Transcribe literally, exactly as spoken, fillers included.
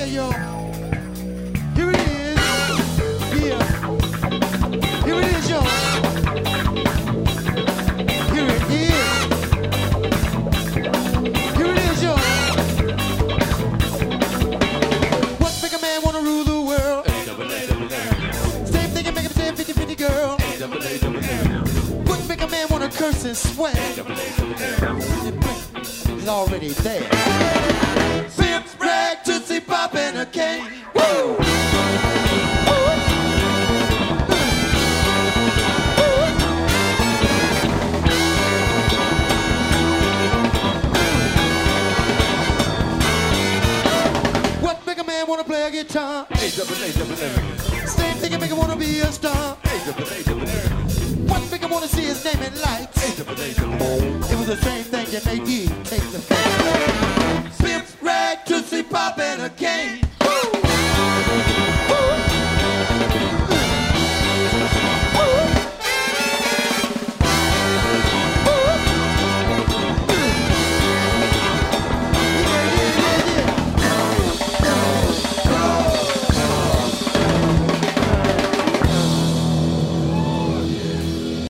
Yeah, yo. Here it is. Yeah. Here it is, yo. Here it is. Here it is, yo. What make a man wanna rule the world? Same thing and make him say fifty fifty, girl. What make a man wanna curse and swear? It's already there. Pimp, rag, tootsie pop, and a cane. Woo! What make a man wanna play a guitar? Same thing and make him wanna be a star. What make him wanna see his name in lights? It was the same thing that made you take the face. Pimp, rag, tootsie pop, and a cane.